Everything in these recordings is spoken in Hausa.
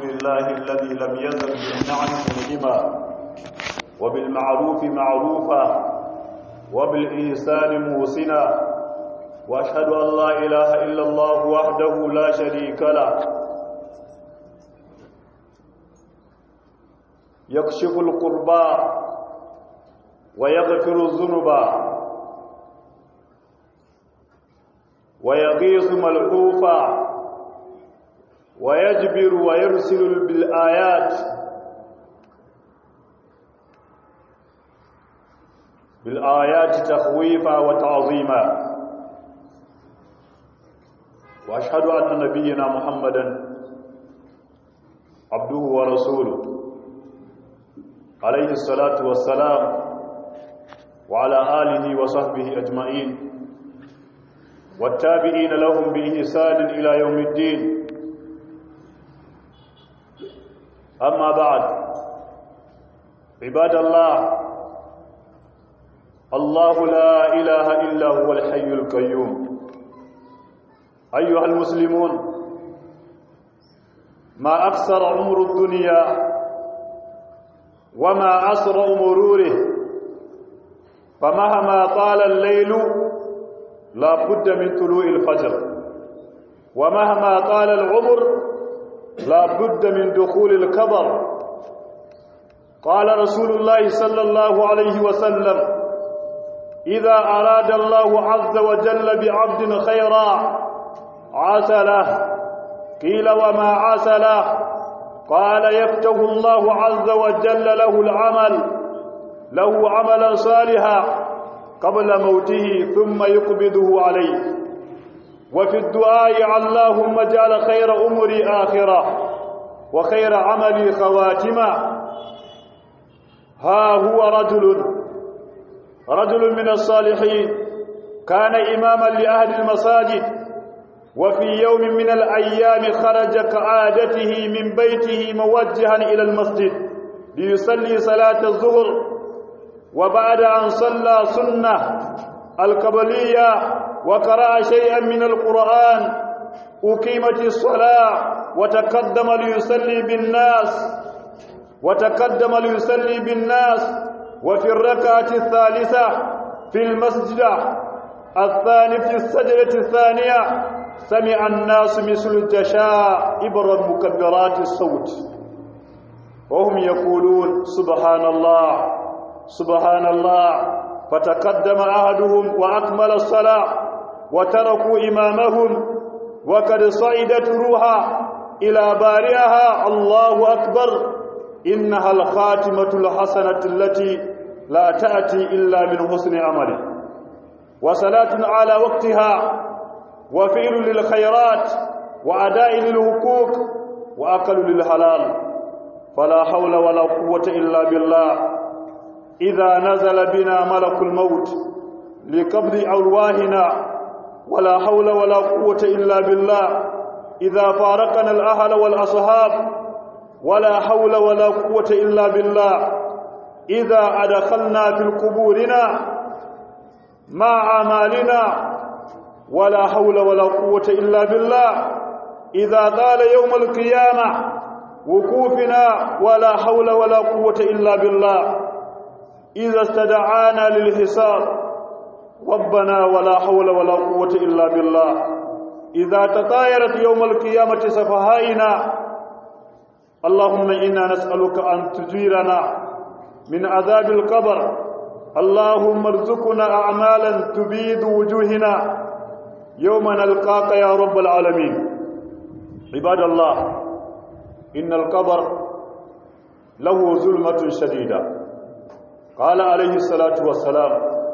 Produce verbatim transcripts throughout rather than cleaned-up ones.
لله الذي لم يزل بالنعم منعما وبالمعروف معروفا وبالإحسان موسنا، وأشهد أن لا إله إلا الله وحده لا شريك له يكشف القربى ويغفر الذنوب ويغيث ملحوفا ويجبر ويرسل بالآيات بالآيات تخويفا وتعظيما. وأشهد أن نبينا محمدا عبده ورسوله عليه الصلاة والسلام وعلى آله وصحبه أجمعين والتابعين لهم بإحسان إلى يوم الدين. أما بعد، عباد الله، الله لا إله إلا هو الحي القيوم. أيها المسلمون، ما أكثر عمر الدنيا وما أسرع مروره، فمهما طال الليل لا بد من طلوع الفجر، ومهما طال العمر لا بد من دخول القبر. قال رسول الله صلى الله عليه وسلم: إذا أراد الله عز وجل بعبد خيرا عسله. قيل: وما عسله؟ قال: يفتح الله عز وجل له العمل له عملا صالحا قبل موته ثم يقبضه عليه. وفي الدعاء: اللهم اجعل خير أمري آخرة وخير عملي خواتمة. ها هو رجل رجل من الصالحين كان إماما لأهل المساجد، وفي يوم من الأيام خرج كعادته من بيته موجها إلى المسجد ليصلي صلاة الظهر، وبعد أن صلى سنة القبلية وقرأ شيئا من القرآن أقيمت الصلاة وتقدم ليصلي بالناس وتقدم ليصلي بالناس وفي الركعة الثالثة في المسجد الثاني في السجدة الثانية سمع الناس مثل الجشاء إبر مكبرات الصوت، وهم يقولون: سبحان الله سبحان الله. فتقدم أحدهم وأكمل الصلاة وتركوا إمامهم وقد صعدت روحا إلى بارئها. الله أكبر، إنها الخاتمة الحسنة التي لا تأتي إلا من حسن عمله، وصلاة على وقتها، وفعل للخيرات، وأداء للحقوق، وأكل للحلال. فلا حول ولا قوة إلا بالله. إذا نزل بنا ملك الموت لقبض أرواحنا ولا حول ولا قوة إلا بالله. إذا فارقنا الأهل والأصحاب ولا حول ولا قوة إلا بالله. إذا أدخلنا في قبورنا مع أعمالنا ولا حول ولا قوة إلا بالله. إذا طال يوم القيامة وقوفنا ولا حول ولا قوة إلا بالله. إذا استدعانا للحساب ربنا ولا حول ولا قوة إلا بالله. إذا تطايرت يوم القيامة سفهائنا اللهم إنا نسألك أن تجيرنا من عذاب القبر. اللهم ارزقنا أعمالا تبيد وجوهنا يوم نلقاك يا رب العالمين. عباد الله، إن القبر له ظلمة شديدة. قال عليه الصلاة والسلام: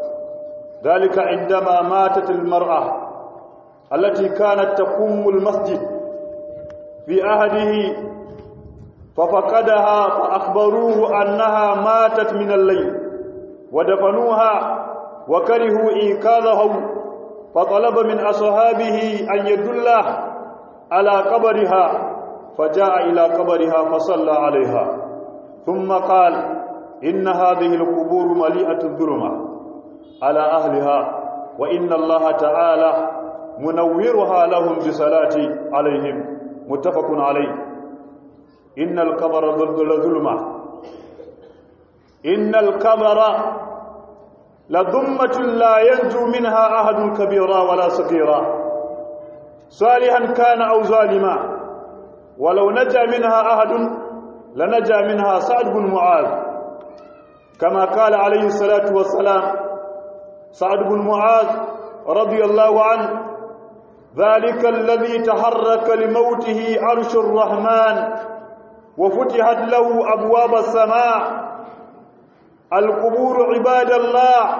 ذلك عندما ماتت المرأة التي كانت تقوم المسجد في عهده ففقدها فأخبروه أنها ماتت من الليل ودفنوها وكرهوا إيقاظهم، فطلب من أصحابه أن يدله على قبرها، فجاء إلى قبرها فصلى عليها، ثم قال: إن هذه القبور مليئة الظلمة على أهلها، وإن الله تعالى منورها لهم بصلاة عليهم. متفق عليه. إن القبر ظلمة إن القبر لظلمة لا ينجو منها أحد كبيرا ولا صغيرا صالحا كان أو ظالما ولو نجا منها أحد لنجا منها سعد بن معاذ كما قال عليه الصلاة والسلام سعد بن معاذ رضي الله عنه ذلك الذي تحرك لموته عرش الرحمن وفتحت له أبواب السماء. القبور عباد الله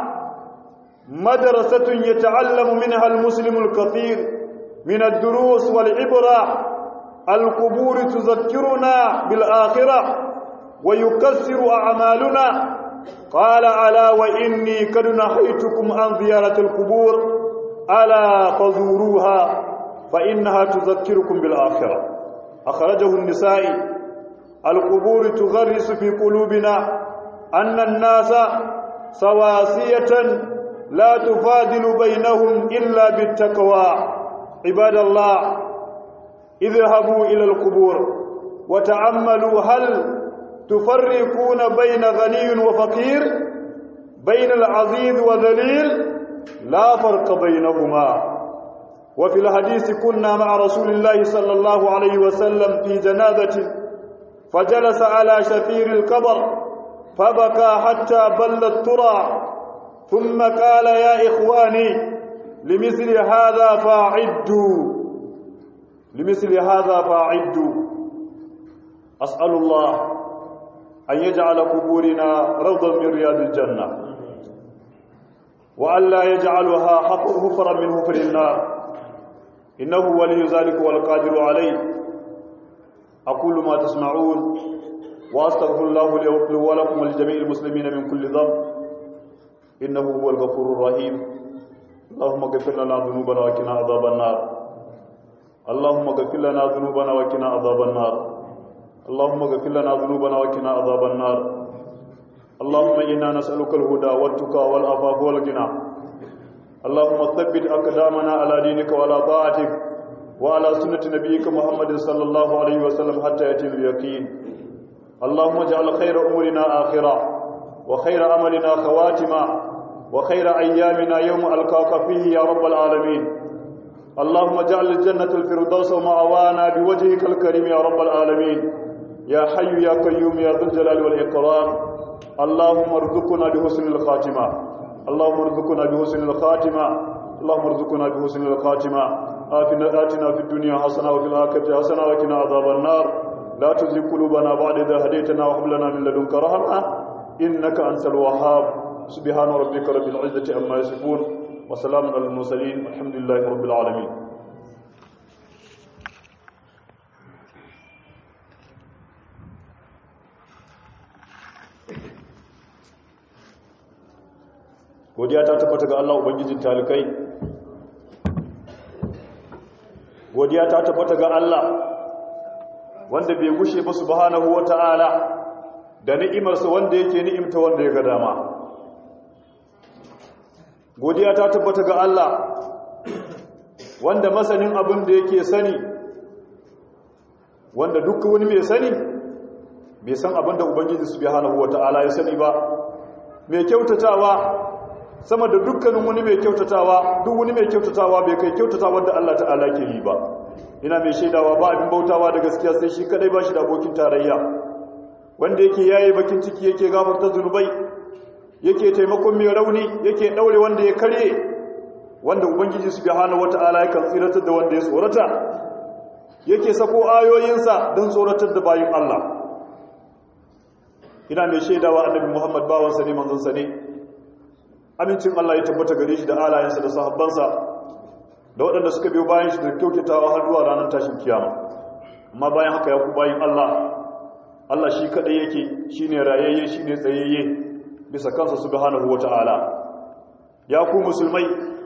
مدرسة يتعلم منها المسلم الكثير من الدروس والعبرة. القبور تذكرنا بالآخرة ويكسر أعمالنا. قال ألا وإني قد نهيتكم عن زيارة القبور ألا فزوروها فإنها تذكركم بالآخرة. أخرجه النسائي. القبور تغرس في قلوبنا أن الناس سواسية لا تفاضل بينهم إلا بالتقوى. عباد الله اذهبوا إلى القبور وتأملوا هل تفرقون بين غني وفقير، بين العزيز وذليل؟ لا فرق بينهما. وفي الحديث كنا مع رسول الله صلى الله عليه وسلم في جنازة فجلس على شفير القبر فبكى حتى بل الترى ثم قال يا إخواني لمثل هذا فاعدوا لمثل هذا فاعدوا. أسأل الله أن يجعل قبورنا روضا من رياض الجنة وأن لا يجعلها حفرا من حفر النار إنه ولي ذلك والقادر عليه. أقول ما تسمعون وأستغفر الله لي ولكم ولجميع المسلمين من كل ذنب إنه هو الغفور الرحيم. اللهم اغفر لنا ذنوبنا وقنا عذاب النار. اللهم اغفر لنا ذنوبنا وقنا عذاب النار. اللهم اغفر لنا ذنوبنا وقنا عذاب النار. اللهم إنا نسألك الهدى والتقى والعفاف والغنى. اللهم ثبت أقدامنا على دينك وعلى طاعتك وعلى سنة نبيك محمد صلى الله عليه وسلم حتى يأتي اليقين. اللهم اجعل خير أمورنا آخرة وخير أملنا خواتما وخير أيامنا يوم ألقاك فيه يا رب العالمين. اللهم اجعل الجنة الفردوس مأوانا بوجهك الكريم يا رب العالمين. يا حي يا قيوم يا ذو الجلال والإكرام. اللهم ارزقنا بحسن الخاتمة. اللهم ارزقنا بحسن الخاتمة. اللهم ارزقنا بحسن الخاتمة. آتنا في الدنيا حسنة وفي الآخرة حسنة وقنا عذاب النار. لا تزغ قلوبنا بعد إذ هديتنا وهب لنا من لدنك رحمة إنك أنت الوهاب. سبحان ربك رب العزة عما يصفون وسلام على المرسلين والحمد لله رب العالمين. godiya ta tabbata ga Allah ubangijin talikai. godiya ta tabbata ga Allah wanda bai gushe ba subhanahu wata'ala da ni'imarsa wanda yake ni'imta wanda ya ga dama. godiya ta tabbata ga Allah wanda masanin abin da yake sani, wanda duk wani mai sani bai san abin da ubangiji subhanahu wata'ala ya sani ba. mai kyautatawa sama da dukkanin wani mai kyautatawa, duk wani mai kyautatawa bai kai kyautatawa da Allah ta'ala ke yi ba. ina mai shaidawa ba abin bautawa da gaskiya sai shi kadai ba shi da abokin tarayya, wanda yake yayi bakin ciki, yake gafarta zunubai, yake taimakon mai rauni, yake daure wanda ya karye, wanda ubangiji subhanahu wata'ala yakan tsiratar da wanda ya tsorata, yake sako ayoyinsa don tsoratar da bayin Allah. ina mai shaidawa annabi Muhammad bawansa ne manzonsa ne. amincin Allah ya tabbata gare shi da alayensa da sahabbansa da waɗanda suka biyo bayan shi da kyautatawa har zuwa ranar tashin kiyama. amma bayan haka ya ku bayin Allah, Allah shi kadai yake, shine rayayye, shine tsayayye bisa kansa subhanahu wata'ala. ya ku musulmai,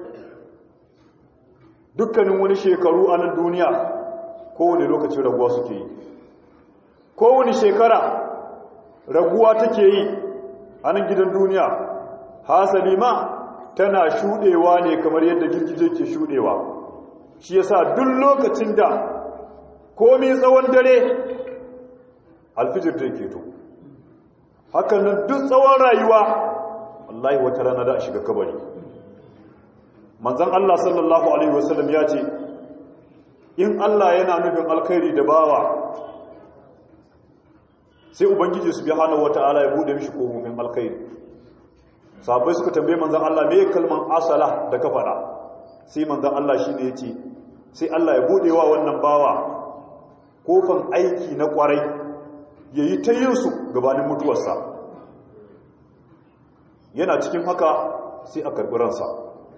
dukkanin wani shekaru a nan duniya kowane lokacin raguwa suke yi. kowane shekara raguwa take yi a nan gidan duniya. hasali ma tana shudewa ne kamar yadda girgije ke shudewa. shi yasa duk lokacin da komai tsawon dare alfijir da ke to hakan nan duk tsawon rayuwa wallahi wata rana da a shiga kabari. Manzon Allah sallallahu alaihi wasallam ya ce in Allah yana nufin alkhairi da bawa sai ubangiji subhanahu wataala ya bude mishi kofofin alkhairi. Sahabbai suka tambaye manzon Allah me kalman asala da ka faɗa, sai manzon Allah shine yace sai Allah ya bude wa wannan bawa kofan aiki na kwarai yayi ta yin su gabanin mutuwarsa. Yana cikin haka sai a karbi ransa.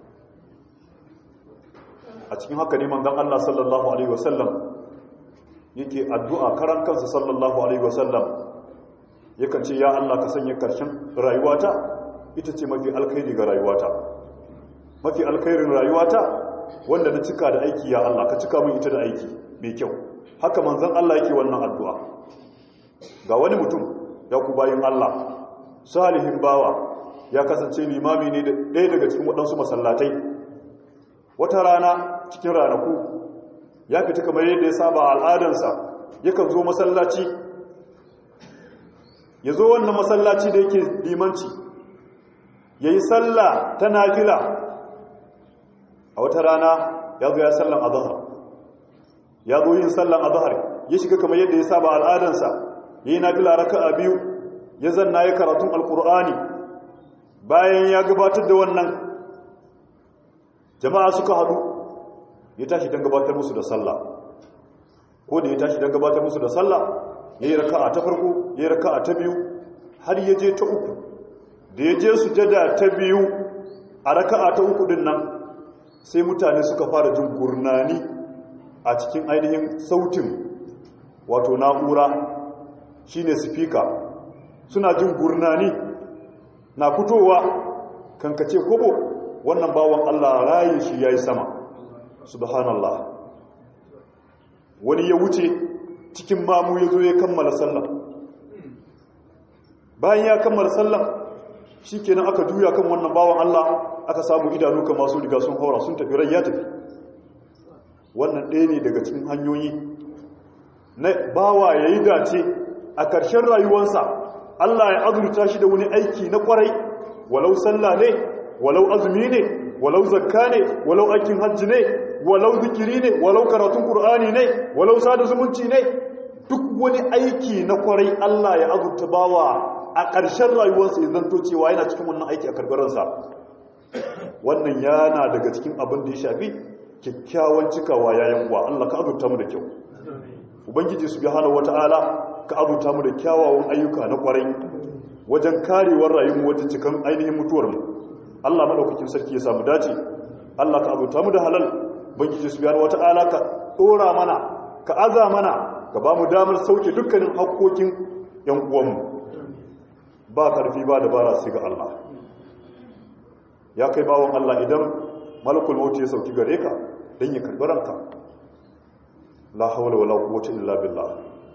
A cikin haka ne manzon Allah sallallahu alaihi wasallam yake addu'a karan kansa sallallahu alaihi wasallam yakan ce ya Allah ka sanya karshen rayuwata ita ce mafi alkhairi ga rayuwata, mafi alkhairin rayuwata wanda na cika da aiki ya Allah ka cika min ita da aiki mai kyau. Haka manzon Allah yake wannan addu'a. Ga wani mutum ya ku bayin Allah salihin bawa ya kasance limami ne ɗaya daga cikin waɗansu masallatai. Wata rana cikin ranaku ya fita kamar yadda ya saba al'adansa yakan zo masallaci, ya zo wannan masallaci da yake limanci ya yi sallah ta nafila. A wata rana ya zo ya sallan azhar, ya zo yin sallan azhar ya shiga kamar yadda ya saba al'adansa ya yi nafila raka'a biyu, ya zanna ya karatun alkur'ani. Bayan ya gabatar da wannan jama'a suka haɗu, ya tashi don gabatar musu da sallah. Ko da ya tashi don gabatar musu da sallah ya yi raka'a ta farko, ya yi raka'a ta biyu, har ya je ta uku. Da ya je sujada ta biyu a raka'a ta uku din nan sai mutane suka fara jin gurnani a cikin ainihin sautin wato na'ura shine speaker, suna jin gurnani na fitowa kankace kobo wannan bawan Allah rayin shi yayi sama. Subhanallah. Wani ya wuce cikin mamu ya zo ya kammala sallah. Bayan ya kammala sallah shikenan aka juya kan wannan bawan Allah aka samu idanu kan masu riga sun haura sun tafi rai ya tafi. Wannan ɗaya ne daga cikin hanyoyi na bawa yayi dace a ƙarshen rayuwarsa Allah ya azurta shi da wani aiki na kwarai, walau sallah ne, walau azumi ne, walau zakka ne, walau aikin hajji ne, walau zikiri ne, walau karatun Qur'ani ne, walau sada zumunci ne. Duk wani aiki na kwarai Allah ya azurta bawa a ƙarshen rayuwarsa ya zanto cewa yana cikin wannan aiki a karbaransa. Wannan yana daga cikin abin da ya shafi kyakkyawan cikawa yayin uwa. Allah ka azurta mu da kyau. Ubangiji subhanahu wata'ala ka abuta mu da kyawawan ayyuka na kwarai wajen karewar rayuwar wajen cikan ainihin mutuwar mu. Allah madaukakin sarki ya samu dace. Allah ka abuta mu da halal. Ubangiji subhanahu wata'ala ka dora mana, ka aza mana, ka ba mu damar sauke dukkanin haƙoƙin yan uwanmu. Ba karfi ba dabara sai ga Allah. Ya kai bawon Allah, idan malakul maut ya sauki gare ka dan ya karbi ranka, la hawla wala quwwata illa billah.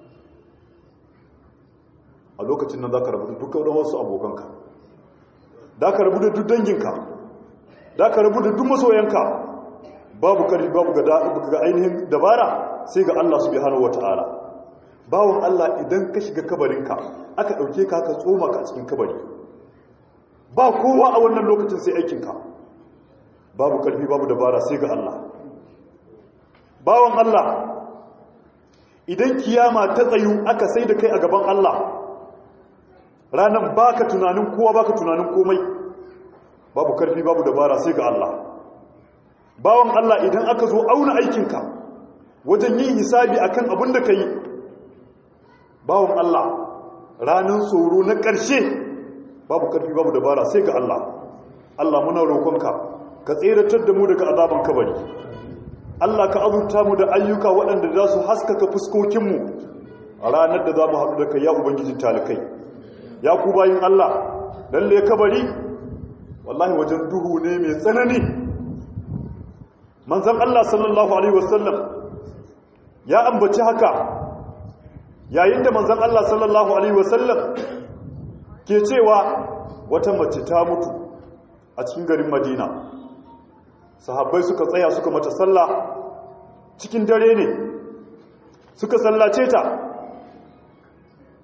A lokacin nan za ka rabu da dukkan wasu abokanka, za ka rabu da duk danginka, za ka rabu da duk masoyanka. Babu karfi babu ga ainihin dabara sai ga Allah subhanahu wata'ala. Bawon Allah, idan ka shiga kabarinka aka ɗauke ka ka tsoma ka a cikin kabari, ba kowa a wannan lokacin sai aikinka. Babu karfi babu dabara sai ga Allah. Bawon Allah, idan kiyama ta tsayu aka sai da kai a gaban Allah, ranan baka tunanin kowa baka tunanin komai, babu karfi babu dabara sai ga Allah. Bawan Allah, idan aka zo auna aikinka wajen yin hisabi akan abin da ka yi, bawan Allah, ranan tsoro na ƙarshe babu karfi babu dabara sai ga Allah. Allah, muna roƙonka ka tseratar da mu daga azaban kabari. Allah, ka azurta mu da ayyuka waɗanda za su haskaka fuskokinmu a ranar da za mu haɗu da kai ya ubangijin talikai. Ya ku bayin Allah, lalle kabari wallahi wajen duhu ne mai tsanani. Manzon Allah sallallahu alaihi wasallam ya ambaci haka yayin da manzon Allah sallallahu alaihi wasallam ke cewa wata mace ta mutu a cikin garin Madina. Sahabbai suka tsaya suka mata sallah, cikin dare ne suka sallace ta.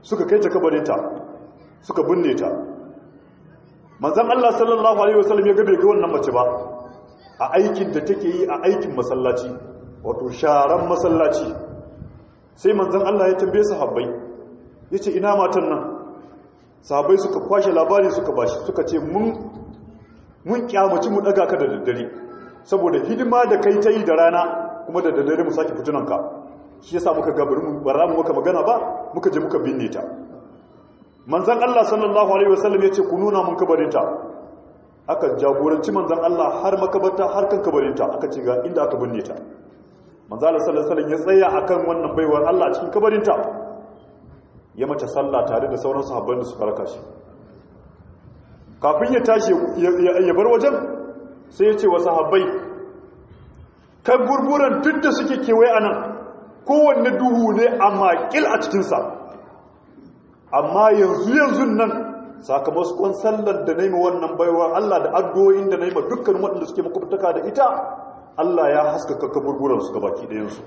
suka kai ta kabarinta suka binne ta. Manzon Allah sallallahu alaihi wasallam ya ga bai ga wannan mace ba a aikin da take yi a aikin masallaci, wato sharan masallaci. Sai manzon Allah ya tambaye sahabbai yace ina matan nan? Sahabbai suka kwashe labari suka bashi, suka ce mun mun kyamaci mu daga ka da daddare saboda hidima da kai ta yi da rana, kuma da daddare mu saki fitunanka, shi yasa muka ga bari mu bara mu maka magana ba, muka je muka binne ta. Manzon Allah sallallahu alaihi wasallam yace ku nuna mun kabarinta. Aka jagoranci manzon Allah har makabarta har kan kabarinta, aka ce ga inda aka binne ta. Manzon Allah sallallahu alaihi wasallam ya tsaya akan wannan baiwar Allah a cikin kabarinta, ya mata sallah tare da sauran sahabban da suka raka shi. Kafin ya tashi ya bar wajen, sai ya ce wa sahabbai, kai burburan duk da suke kewaye anan kowanne duhu ne a makil a cikinsa, amma yanzu yanzu nan sakamakon sallar da naima wannan baiwa Allah da addu'o'in da naima dukkan waɗanda suke makwabtaka da ita, Allah ya haskaka kaburburan su gabaki ɗayansu.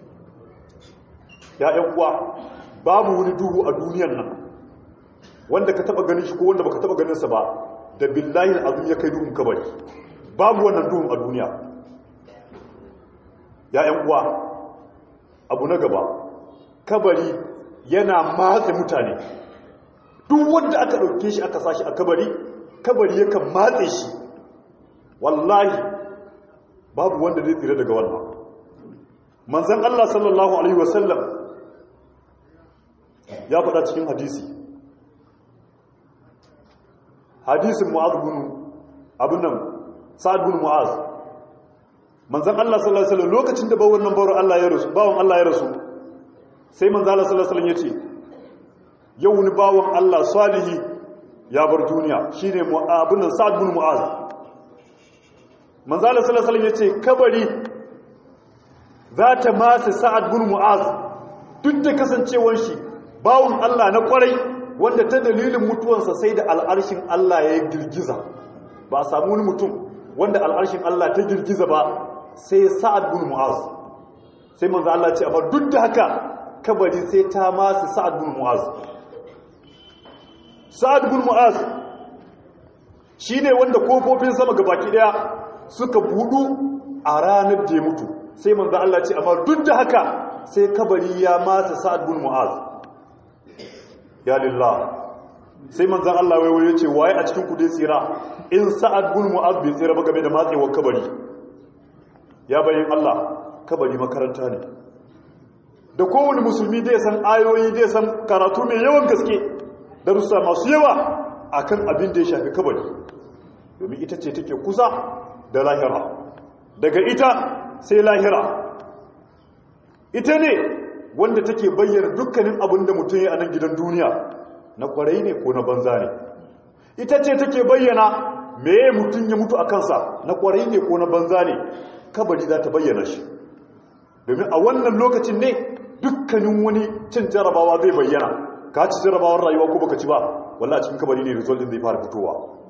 Ya ƴan uwa, babu wani duhu a duniyar nan wanda ka taba ganin shi ko wanda baka taba ganin sa ba da billahi azum ya kai duhun kabari. Babu wannan duhun a duniya. Ya ƴan uwa, abu na gaba, kabari yana matse mutane. Duk wanda aka dauke shi aka sashi a kabari, kabari yakan matse shi. Wallahi babu wanda zai tsira daga wannan. Manzon Allah sallallahu alaihi wasallam ya faɗa cikin hadisi, hadisin Mu'az bin abun nan Sa'ad bin Mu'az. Manzon Allah sallallahu alaihi wasallam lokacin da bawon nan bawon Allah ya rasu, bawon Allah ya rasu, sai manzon Allah sallallahu alaihi wasallam yace, yau ni bawon Allah salihi ya bar duniya, shine abun nan Sa'ad bin Mu'az. Manzon Allah sallallahu alaihi wasallam yace kabari za ta masa Sa'ad bin Mu'az duk da kasancewar shi bawon Allah na kwarai, wanda ta dalilin mutuwansa sai da al'arshin Allah ya yi girgiza. Ba a samu wani mutum wanda al'arshin Allah ta girgiza ba sai Sa'ad bin Mu'az. Sai manzo Allah ce, amma duk da haka kabari sai ta masu Sa'ad bin Mu'az. Sa'ad bin Mu'az shi ne wanda kofofin sama gabaki daya suka budu a ranar da ya mutu. Sai manzo Allah ce, amma duk da haka sai kabari ya masu Sa'ad bin Mu'az. Ya lillah, sai manzan Allah waiwaye ce, waye a cikin ku dai tsira in Sa'ad bin Mu'az bai tsira ba game da matsewar kabari. Ya bayin Allah, kabari makaranta ne, da kowane musulmi dai san ayoyi, dai san karatu mai yawan gaske, darussa masu yawa akan abin da ya shafi kabari, domin ita ce take kusa da lahira, daga ita sai lahira. Ita ne wanda take bayyana dukkanin abin da mutum ya a nan gidan duniya, na kwarai ne ko na banza ne. Ita ce take bayyana meye mutum ya mutu a kansa, na kwarai ne ko na banza ne. Kabari za ta bayyana shi, domin a wannan lokacin ne dukkanin wani cin jarabawa zai bayyana. Ka ci jarabawar rayuwa ko baka ci ba, wallahi cikin kabari ne result din zai fara fitowa.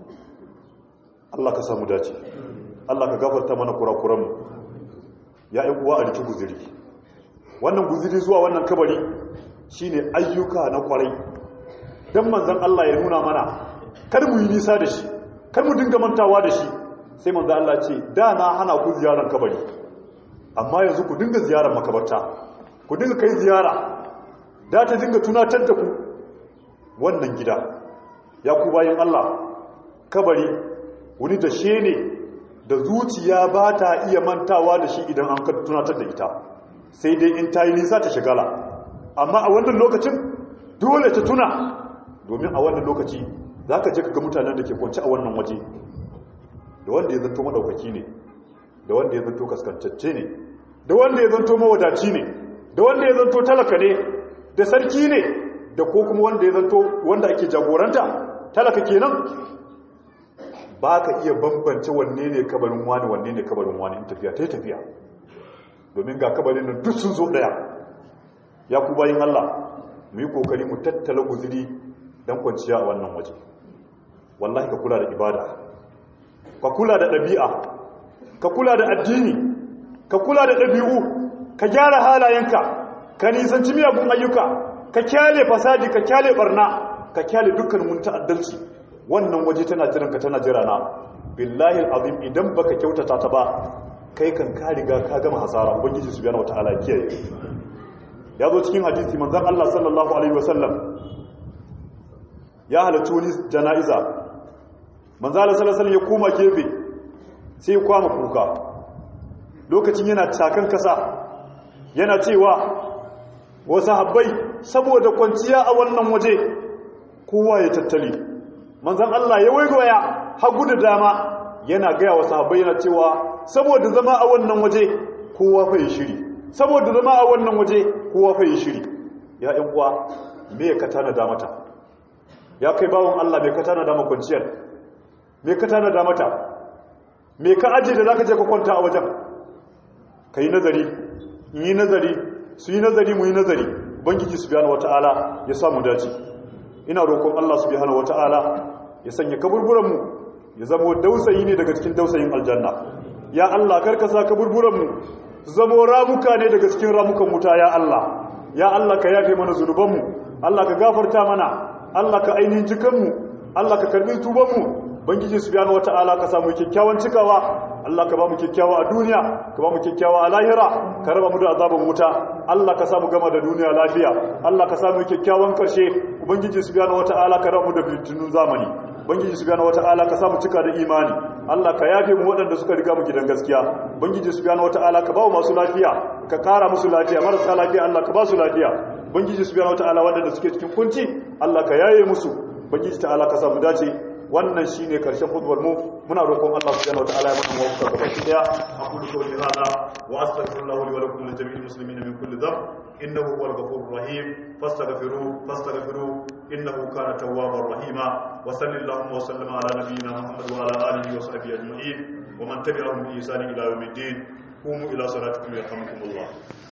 Allah ka samu dace, Allah ka gafarta mana kurakuranmu. Ya yi uwa a riki guziri, wannan guziri zuwa wannan kabari shine ayyuka na kwarai, dan manzon Allah ya nuna mana kar mu yi nisa da shi, kar mu dinga mantawa da shi. Sai manzon Allah ce, da na hana ku ziyarar kabari, amma yanzu ku dinga ziyarar makabarta, ku dinga kai ziyara, da ta dinga tunatar da ku wannan gida. Ya ku bayin Allah, kabari wani da she ne da zuciya ba ta iya mantawa da shi idan an tunatar da ita, sai dai in ta yi nisa ta shigala. Amma a wannan lokacin dole ta tuna, domin a wannan lokaci za ka je ka ga mutanen da ke kwanci a wannan waje, da wanda ya zanto madaukaki ne, da wanda ya zanto kaskantacce ne, da wanda ya zanto mawadaci ne, da wanda ya zanto talaka ne, da sarki ne, da ko kuma wanda ya zanto wanda ake jagoranta talaka kenan. Ba ka iya bambance wanne ne kabarin wani wanne ne kabarin wani in tafiya ta yi tafiya, domin ga kabarin nan duk sun zo daya. Ya ku bayin Allah, mu yi kokari mu tattala guziri don kwanciya a wannan waje. Wallahi ka kula da ibada, ka kula da ɗabi'a, ka kula da addini, ka kula da ɗabi'u, ka gyara halayenka, ka nisanci miyagun ayyuka, ka kyale fasadi ka kyale barna ka kyale dukkan mun ta'addanci wannan waje tana jiran ka tana jira na billahi alazim idan baka kyautata ta ba kai kan ka riga ka gama hasara ubangiji subhanahu wataala ya kiyaye ya zo cikin hadisi manzon Allah sallallahu alaihi wasallam ya halarci wani jana'iza manzon Allah sallallahu alaihi wasallam ya koma gefe sai ya kwama kuka lokacin yana takan kasa yana cewa wasu habbai saboda kwanciya a wannan waje kowa ya tattali manzon Allah ya waigoya hagu da dama yana gaya wa sahabbai yana cewa saboda zama a wannan waje kowa fa yi shiri saboda zama a wannan waje kowa fa yi shiri ya ɗan uwa me ka tanada mata ya kai bawon Allah me ka tanada mata kwanciyar me ka tanada mata me ka aje da zaka je ka kwanta a wajen kai nazari yi nazari su yi nazari mu yi nazari bangiji subhanahu wataala ya samu dace ina roƙon Allah subhanahu wataala ya sanya kaburburan mu ya zama dausayi ne daga cikin dausayin aljanna ya Allah karkasa kaburburan mu zamo ramuka ne daga cikin ramukan wuta ya Allah ya Allah ka yafe mana zunubanmu Allah ka gafarta mana Allah ka ainihin jikanmu Allah ka karbi tubanmu bangiji subhanahu wataala ka samu kyakkyawan cikawa Allah ka ba mu kyakkyawa a duniya ka ba mu kyakkyawa a lahira ka raba mu da azaban wuta Allah ka samu gama da duniya lafiya Allah ka samu kyakkyawan karshe ubangiji subhanahu wataala ka raba mu da fitinun zamani ubangiji subhanahu wataala ka samu cika da imani Allah ka yafe mu waɗanda suka riga mu gidan gaskiya ubangiji subhanahu wataala ka ba mu masu lafiya ka kara musu lafiya marasa lafiya Allah ka ba su lafiya ubangiji subhanahu wataala waɗanda suke cikin kunci Allah ka yaye musu ubangiji ta'ala ka samu dace wannan shine karshen khutbar mu muna roƙon Allah subhanahu wataala ya mana mafaka gaba daya aqulu qawli hadha wa astaghfirullaha li wa lakum wa li jami'il muslimina min kulli dhanb innahu huwal ghafurur rahim fastaghfiruhu fastaghfiruhu innahu kana tawwabar rahima wa sallallahu wa sallama ala nabiyyina muhammad wa ala alihi wa sahbihi ajma'in wa man tabi'ahum bi ihsan ila yawmiddin qumu ila salatikum yarhamukumullah